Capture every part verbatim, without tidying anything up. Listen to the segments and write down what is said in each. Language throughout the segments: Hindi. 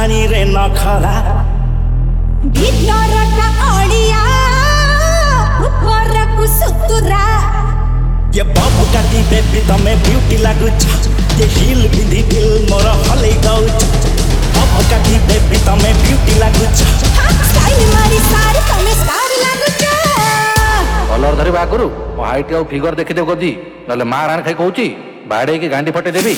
पानी रे नखरा भितरटा अड़िया उपरकु सुतुरा ये बाबू काटी बेबी तमे ब्यूटी लागुछ ये हिल बिंदी दिल मोर हलै गउछ बाबू काटी बेबी तमे ब्यूटी लागुछ स्टाइल मारी सारी तमे स्टार लागुछ कलर धरी बा करू मो हाइट आ फिगर देखि देव गदी नले मार आन खाई कहूची बाड़े की गांडी फटे देबी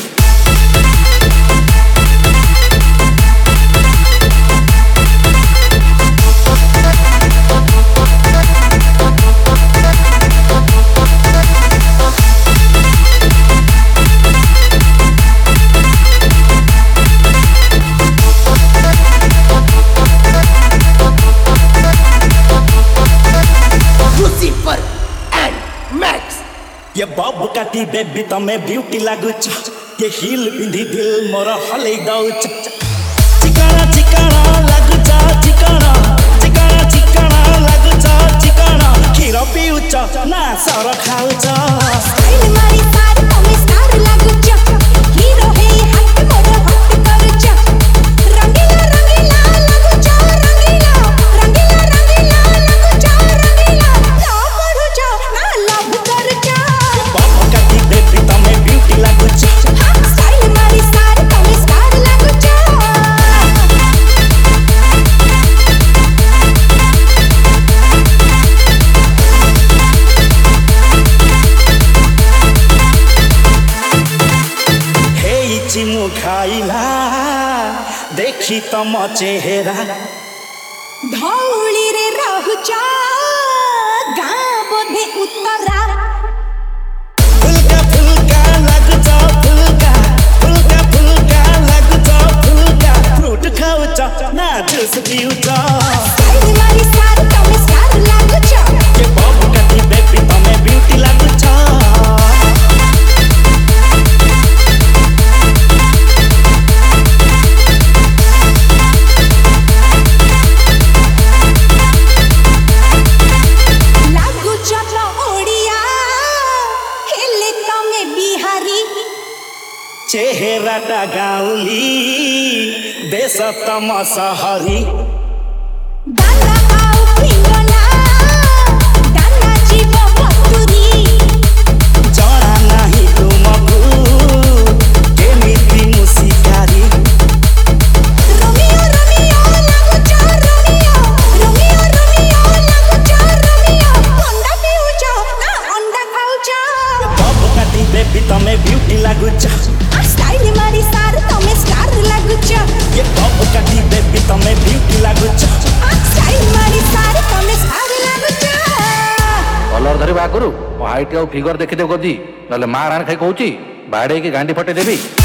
ये बाबू काटी बेबी तमे ब्यूटी लागुछ ये हिल बिंदी दिल मोर हलै गउछ चिकना चिकना लागुछ चिकना चिकना चिकना लागुछ चिकना खीर पिउछ ना सर खाउछ स्टाइल मारी सारी तमे स्टार लागुछ हीरो हे हाथ मोर हट करूछ रंगीला रंगीला लागुछ रंगीला रंगीला रंगीला लागुछ रंगीला ना पढुछ ना लव करूछ बाबू काटी बेबी तमे ब्यूटी लागुछ स्टाइल मारी सारी तमे स्टार लागुछ हे चिमु खाइला देखि तम चेहरा धौली रे रहुछ गाँ बोधे उत्तरा फुल्का फुल्का लागुछ फुल्का फुल्का फुल्का लागुछ फुल्का फ्रूट खाउछ ना जुस पिउछ स्टाइल मारी सारी तमे स्टार लागुछ ये बाबू काटी बेबी तमे ब्यूटी लागुछ लागुछ न ओडिया हेले तमे बिहारी चेहराटा गाउली देश तम सहरी दाना आउ पिंगला दाना जीव बतुरी जरा नाही तुमको केमिति मुसिकारी रोमियो रोमियो लागुछ रोमियो रोमियो रोमियो लागुछ रोमियो अंडा पिउछ ना अंडा खाउछ बाबू काटी बेबी तमे ब्यूटी लागुछ स्टाइल मारी सारी तमे स्टार लागुछ ये बाबू काटी बेबी तमे ब्यूटी लागुछ स्टाइल मारी सारी तमे स्टार लागुछ कलर धरी बा करू मो हाइट आ फिगर देखि देव गदी नले मार आन खाई कहूची बाड़े की गांडी फटे देबी